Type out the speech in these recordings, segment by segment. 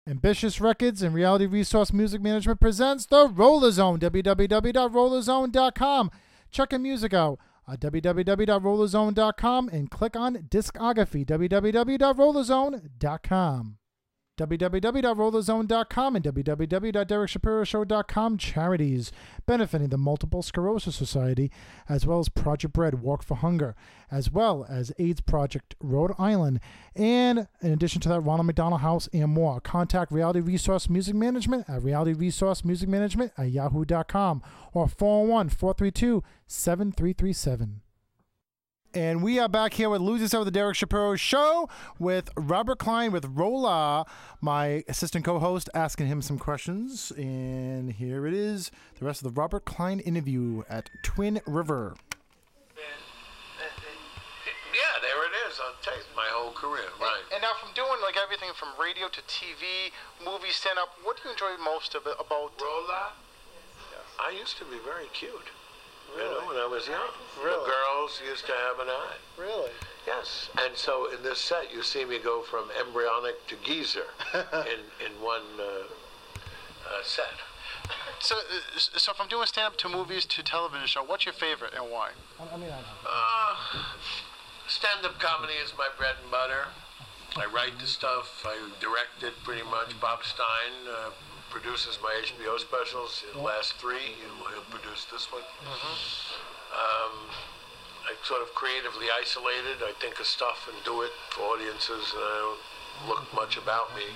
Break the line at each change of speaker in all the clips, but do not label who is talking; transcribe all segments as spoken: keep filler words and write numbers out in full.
Ambitious Records and Reality Resource Music Management presents The Roller Zone, w w w dot roller zone dot com. Check your music out at w w w dot roller zone dot com and click on Discography, w w w dot roller zone dot com. w w w dot roller zone dot com and w w w dot derek shapiro show dot com charities benefiting the Multiple Sclerosis Society, as well as Project Bread, Walk for Hunger, as well as AIDS Project Rhode Island, and in addition to that, Ronald McDonald House and more. Contact Reality Resource Music Management at reality resource music management at yahoo dot com or four oh one, four three two, seven three three seven. And we are back here with Losers of the Derek Shapiro Show with Robert Klein with Rolla, my assistant co-host, asking him some questions. And here it is, the rest of the Robert Klein interview at Twin River.
Yeah, there it is on tape, my whole career, right.
And, and now from doing like everything from radio to T V, movies, stand-up, what do you enjoy most of it about?
Rolla? Yes. I used to be very cute.
Really?
You know, when I was young.
Really?
The girls used to have an eye.
Really?
Yes. And so in this set, you see me go from embryonic to geezer in, in one uh, uh, set.
So, uh, so from doing stand-up to movies to television show, what's your favorite and why? I mean, I know.
Uh, stand-up comedy is my bread and butter. I write the stuff. I direct it pretty much. Bob Stein uh, produces my H B O specials, the last three. He'll, he'll produce this one. Mm-hmm. um, I sort of creatively isolated. I think of stuff and do it for audiences, and I don't look much about me.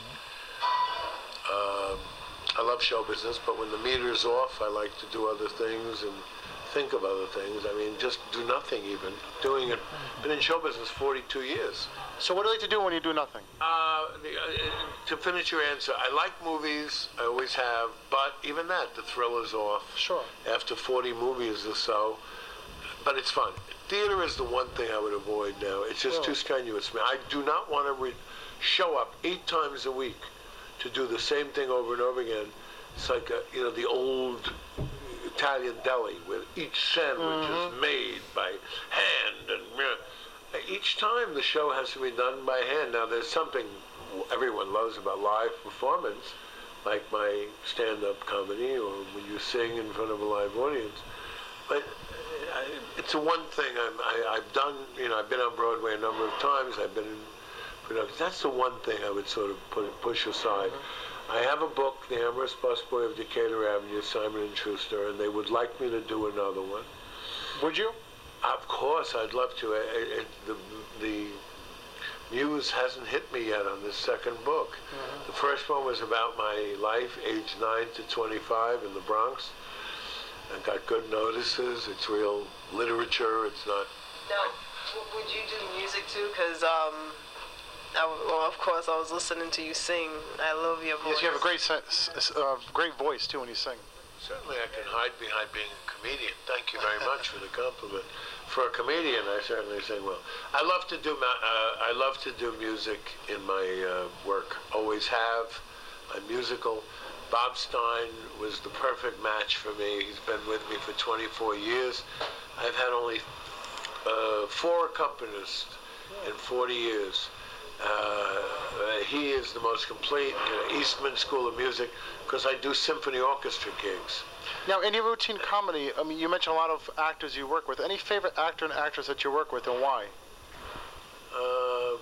Um, I love show business, but when the meter's off, I like to do other things and think of other things. I mean, just do nothing even. Doing it, been in show business forty-two years.
So what do you like to do when you do nothing?
Uh, the, uh, to finish your answer, I like movies, I always have, but even that, the thrill is off.
Sure.
After forty movies or so, but it's fun. Theater is the one thing I would avoid now. It's just
Really?
too strenuous for me. I do not want to re- show up eight times a week to do the same thing over and over again. It's like, a, you know, the old Italian deli where each sandwich mm-hmm. is made by hand, and you know, each time the show has to be done by hand. Now there's something everyone loves about live performance, like my stand-up comedy or when you sing in front of a live audience. But I, it's the one thing I'm, I, I've done. You know, I've been on Broadway a number of times. I've been in productions. That's the one thing I would sort of put, push aside. Mm-hmm. I have a book, The Amorous Busboy of Decatur Avenue, Simon and Schuster, and they would like me to do another one.
Would you?
Of course, I'd love to. It, it, the, the muse hasn't hit me yet on this second book. Mm-hmm. The first one was about my life, age nine to twenty-five in the Bronx. I got good notices. It's real literature. It's not...
Now, would you do music too? Because, um... I, well, of course, I was listening to you sing. I love your voice.
Yes, you have a great, uh, great voice too when you sing.
Certainly, I can hide behind being a comedian. Thank you very much for the compliment. For a comedian, I certainly sing well. I love to do. Uh, I love to do music in my uh, work. Always have. I'm musical. Bob Stein was the perfect match for me. He's been with me for twenty-four years. I've had only uh, four accompanists in forty years. Uh, he is the most complete, you know, Eastman School of Music, because I do symphony orchestra gigs.
Now, in your routine comedy, I mean, you mentioned a lot of actors you work with. Any favorite actor and actress that you work with, and why?
Uh,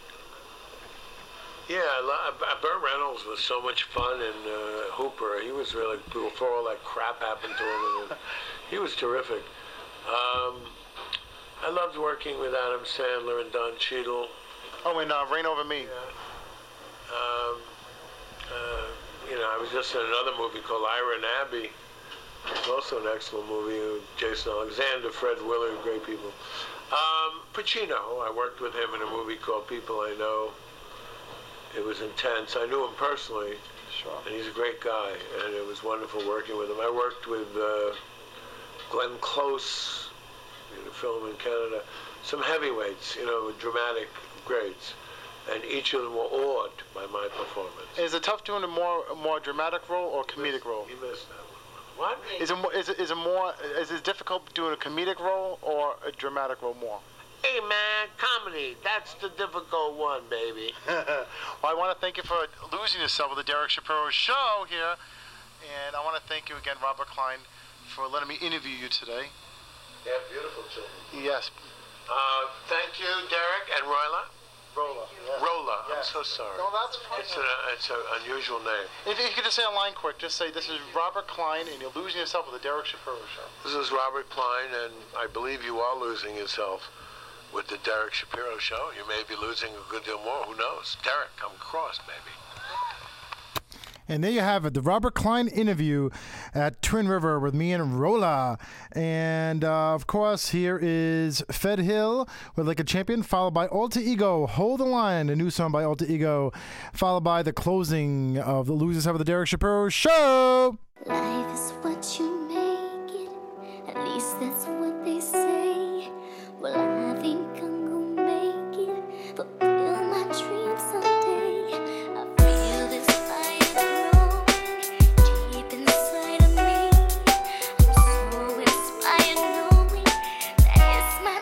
yeah, I lo- Burt Reynolds was so much fun, and uh, Hooper, he was really, before all that crap happened to him, and he was terrific. Um, I loved working with Adam Sandler and Don Cheadle.
Oh, and uh, Reign Over Me.
Yeah. Um, uh, you know, I was just in another movie called Ira and Abby. It's also an excellent movie with Jason Alexander, Fred Willard, great people. Um, Pacino, I worked with him in a movie called People I Know. It was intense. I knew him personally,
sure. And
he's a great guy, and it was wonderful working with him. I worked with uh, Glenn Close in a film in Canada. Some heavyweights, you know, dramatic greats, and each of them were awed by my performance.
Is it tough doing a more a more dramatic role or comedic role?
You missed that one. What?
Is it more, is it is it more is it difficult doing a comedic role or a dramatic role more?
Hey, man, comedy. That's the difficult one, baby.
Well, I want to thank you for losing yourself with the Derek Shapiro Show here. And I want to thank you again, Robert Klein, for letting me interview you today.
They have beautiful children.
Yes.
Uh, thank you, Derek and Rolla.
Rolla. Yes.
Rolla.
Yes.
I'm so sorry.
No, that's fine.
It's an it's an unusual name.
If you could just say online quick, just say this is Robert Klein and you're losing yourself with the Derek Shapiro Show.
This is Robert Klein, and I believe you are losing yourself with the Derek Shapiro Show. You may be losing a good deal more. Who knows? Derek, come across, baby.
And there you have it, the Robert Klein interview at Twin River with me and Rolla. And, uh, of course, here is Fed Hill with Like a Champion, followed by Alter Ego, Hold the Line, a new song by Alter Ego, followed by the closing of the Losers Have of the Derek Shapiro Show.
Life is what you make it, at least that's what they say. Well, I think I'm gonna make it, fulfill my dreams someday. I feel this fire growing deep inside of me. I'm so inspired knowing that it's my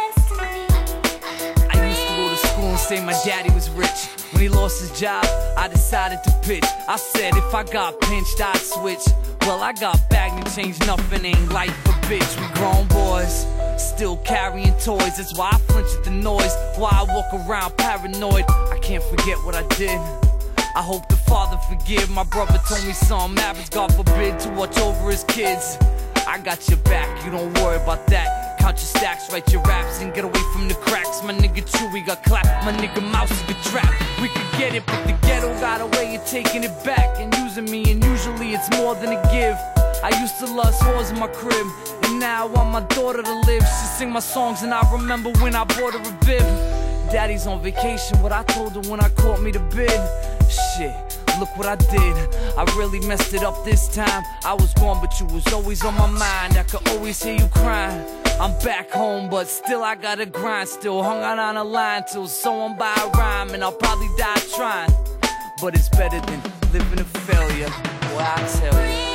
destiny.
I used to go to school and say my daddy was rich. When he lost his job, I decided to pitch. I said if I got pinched, I'd switch. Well, I got bagged and changed, nothing ain't life a bitch. We grown boys, still carrying toys. That's why I flinch at the noise, why I walk around paranoid. I can't forget what I did. I hope the Father forgive. My brother told me some habits, God forbid, to watch over his kids. I got your back, you don't worry about that. Count your stacks, write your raps, and get away from the cracks. My nigga Chewy got clapped, my nigga Mouse get trapped. We could get it, but the ghetto got a way of taking it back and using me, and usually it's more than a give. I used to lust whores in my crib, and now I want my daughter to live. She sing my songs, and I remember when I bought her a bib. Daddy's on vacation, what I told her when I caught me the bid. Shit, look what I did. I really messed it up this time. I was gone, but you was always on my mind. I could always hear you crying. I'm back home, but still I gotta grind. Still hung out on a line till someone buy a rhyme, and I'll probably die trying. But it's better than living in failure, boy, I tell you.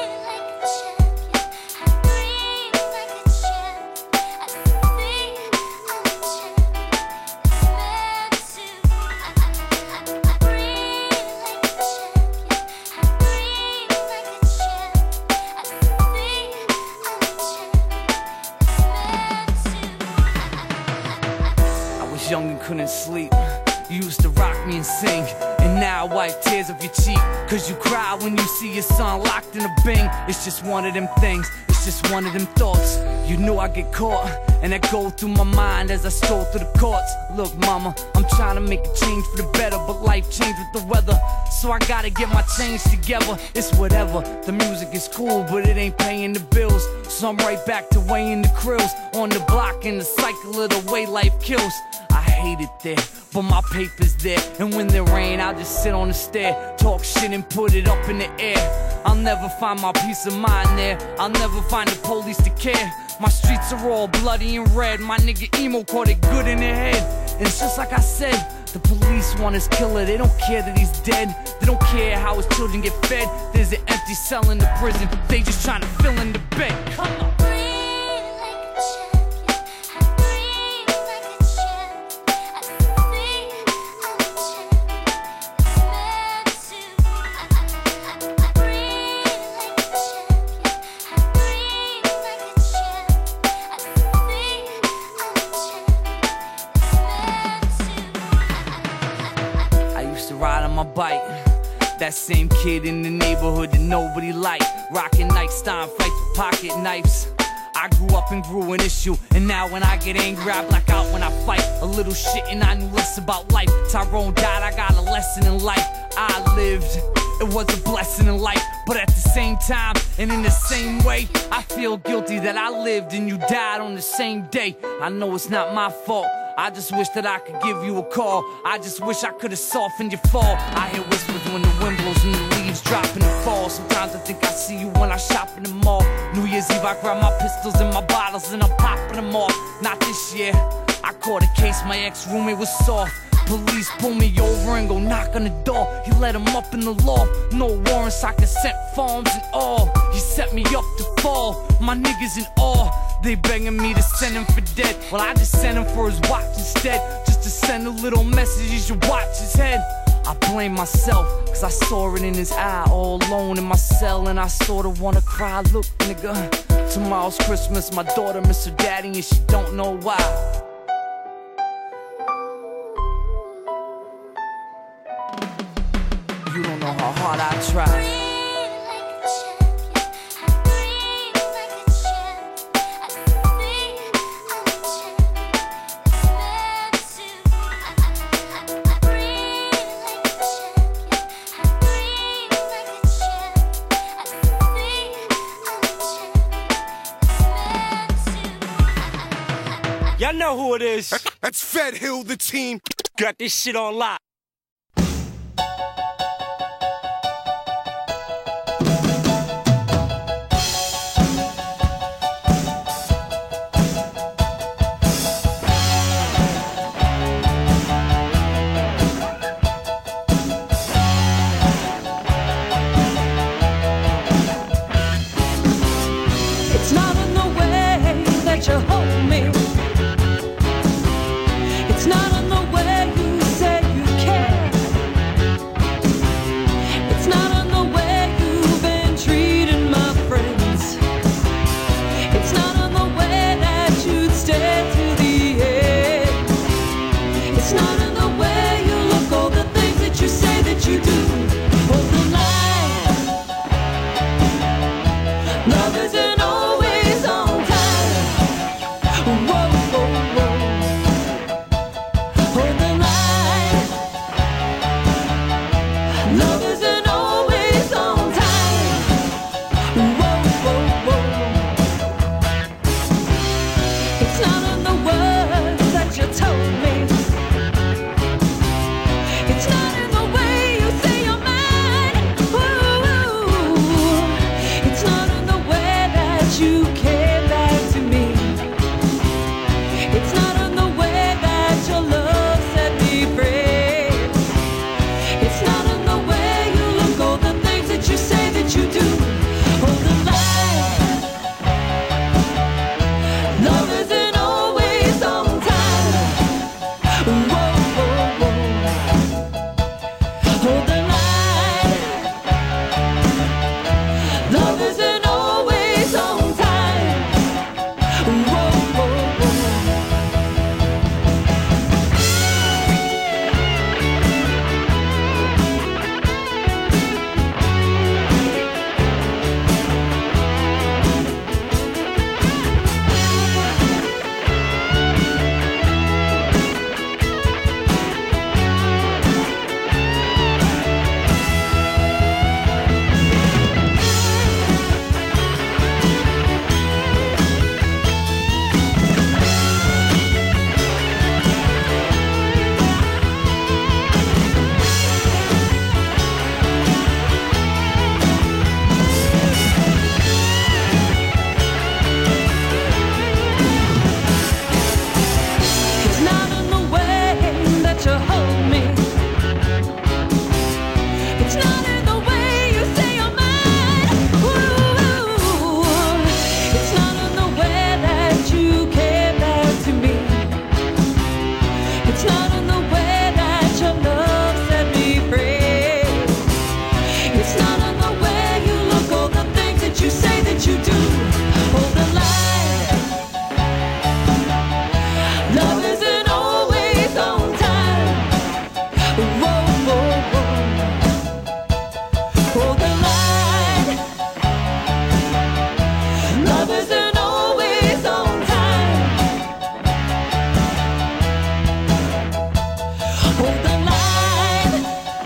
Young and couldn't sleep. You used to rock me and sing, and now I wipe tears off your cheek. Cause you cry when you see your son locked in a Bing. It's just one of them things, it's just one of them thoughts. You knew I'd get caught, and that go through my mind as I stroll through the courts. Look mama, I'm trying to make a change for the better, but life changed with the weather, so I gotta get my change together. It's whatever, the music is cool, but it ain't paying the bills. So I'm right back to weighing the krills on the block, in the cycle of the way life kills. I hate it there, but my paper's there. And when there rain, I'll just sit on the stair, talk shit and put it up in the air. I'll never find my peace of mind there, I'll never find the police to care. My streets are all bloody and red, my nigga Emo caught it good in the head. And it's just like I said, the police want his killer, they don't care that he's dead. They don't care how his children get fed. There's an empty cell in the prison, they just trying to fill in the bed. Come on. Ride on my bike, that same kid in the neighborhood that nobody liked, rocking Nightstein, fight with pocket knives. I grew up and grew an issue, and now when I get angry I black out when I fight. A little shit and I knew less about life. Tyrone died, I got a lesson in life. I lived, it was a blessing in life, but at the same time and in the same way, I feel guilty that I lived and you died on the same day. I know it's not my fault, I just wish that I could give you a call. I just wish I could have softened your fall. I hear whispers when the wind blows and the leaves drop in the fall. Sometimes I think I see you when I shop in the mall. New Year's Eve I grab my pistols and my bottles and I'm popping them off. Not this year, I caught a case, my ex-roommate was soft. Police pull me over and go knock on the door. He let him up in the loft, no warrants, I consent forms and all. He set me up to fall, my niggas in awe. They begging me to send him for dead. Well, I just sent him for his watch instead, just to send a little message, you should watch his head. I blame myself, cause I saw it in his eye, all alone in my cell, and I sorta wanna cry. Look, nigga, tomorrow's Christmas, my daughter miss her daddy, and she don't know why. You don't know how hard I try.
Y'all know who it is.
That's Fed Hill, the team.
Got this shit on lock.
It's not in the way that you hold me. It's not in the way you say you care. It's not in the way you've been treating my friends. It's not in the way that you'd stay to the end. It's not in the way you look, all the things that you say that you do. Hold the line. Love isn't always on time. Whoa, whoa, whoa. Hold the line. Love isn't always on time. Whoa, whoa, whoa. It's not in the words that you told me. It's not in the way you say you're mine. Ooh. It's not in the way that you came back to me. It's not in the way that your love set me free. It's not in the way you look, all the things that you say that you do. Hold the line. Love isn't always on time. Whoa, whoa, whoa. Hold the line. Love isn't always on time. Whoa, whoa, whoa. It's not in the way that you hold me. It's not in the way you say you're mine. Ooh. It's not in the way that you came back to me. It's not in the way that your love set me free. It's not in the way you look, all the things that you say that you do. Hold the line. Love isn't always on time. Whoa, whoa, whoa. Hold the line. Love isn't always on time. Hold the line.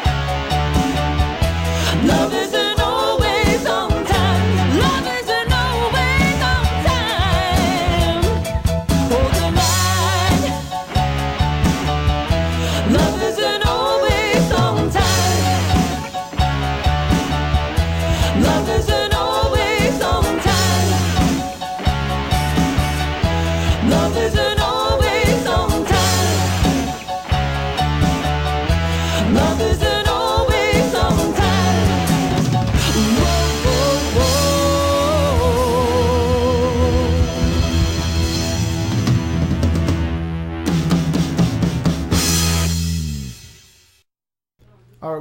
Love isn't always on time. Love isn't always on time. Hold the line. Love isn't always on time. Love isn't always on time. Love isn't always on time. Love isn't always on time.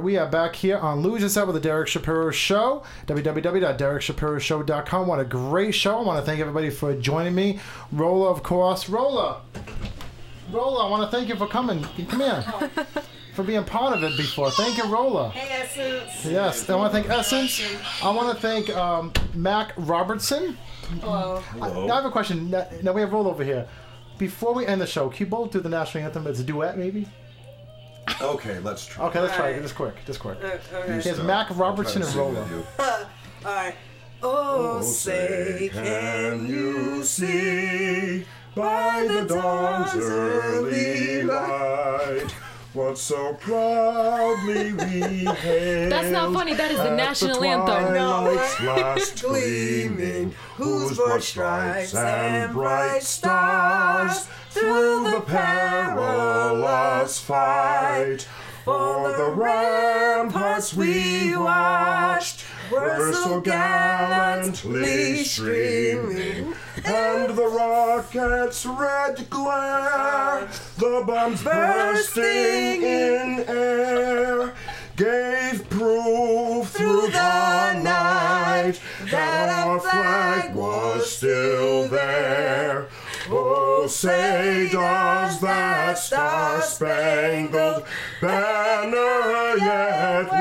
we are back here on Lose Yourself with the Derek Shapiro Show. w w w dot derek shapiro show dot com. What a great show. I want to thank everybody for joining me. Rolla, of course. Rolla. Rolla, I want to thank you for coming. Come here. For being part of it before. Thank you, Rolla.
Hey, Essence.
Yes. I want to thank Essence. I want to thank um, Mac Robertson.
Hello.
I, now I have a question. Now, now we have Rolla over here. Before we end the show, can you both do the national anthem as a duet, maybe?
Okay, let's try.
Okay, let's
All
try
right.
it. Just quick. Just quick.
Uh, okay.
Here's
start.
Mac
I'll try
Robertson
to
and
sing
Rolla.
with you.
All right. Oh, say, can you see by the dawn's early light what so proudly we hailed?
That's not funny. That is the
at
national
the
anthem.
twilight's last gleaming, whose broad stripes and bright stars through the perilous fight for the ramparts we watched were so gallantly streaming, and the rocket's red glare, the bombs bursting in air, gave proof through the night that our flag was still there. Oh, say does that star-spangled banner yet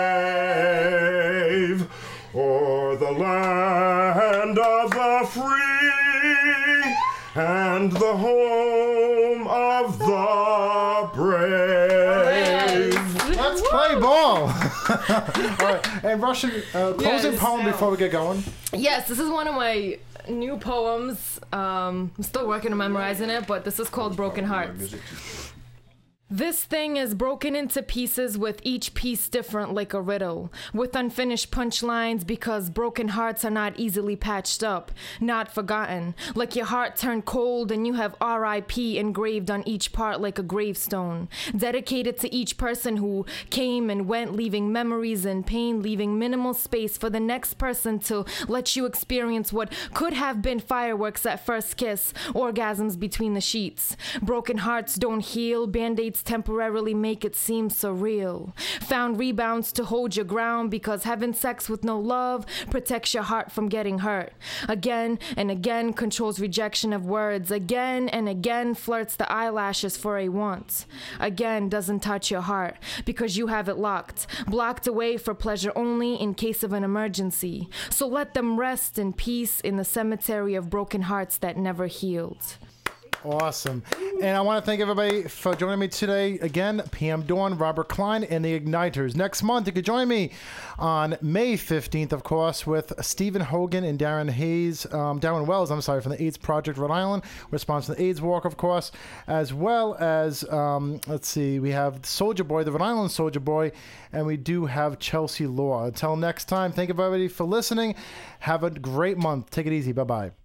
wave o'er the land of the free and the home of the brave?
Let's play ball. All right, and Russian uh, closing
Yes.
poem before we get going.
Yes, this is one of my new poems. Um, I'm still working on memorizing it, but this is called Broken Hearts. This thing is broken into pieces with each piece different like a riddle, with unfinished punchlines because broken hearts are not easily patched up, not forgotten, like your heart turned cold and you have R I P engraved on each part like a gravestone, dedicated to each person who came and went, leaving memories and pain, leaving minimal space for the next person to let you experience what could have been fireworks at first kiss, orgasms between the sheets. Broken hearts don't heal, band-aids temporarily make it seem surreal. Found rebounds to hold your ground because having sex with no love protects your heart from getting hurt. Again and again controls rejection of words. Again and again flirts the eyelashes for a want. Again doesn't touch your heart because you have it locked, blocked away for pleasure only in case of an emergency. So let them rest in peace in the cemetery of broken hearts that never healed.
Awesome. And I want to thank everybody for joining me today. Again, P M Dawn, Robert Klein, and the Igniters. Next month, you can join me on May fifteenth, of course, with Stephen Hogan and Darren Hayes, um, Darren Wells, I'm sorry, from the AIDS Project Rhode Island. We're sponsoring the AIDS Walk, of course, as well as, um, let's see, we have Soldier Boy, the Rhode Island Soldier Boy, and we do have Chelsea Law. Until next time, thank everybody for listening. Have a great month. Take it easy. Bye-bye.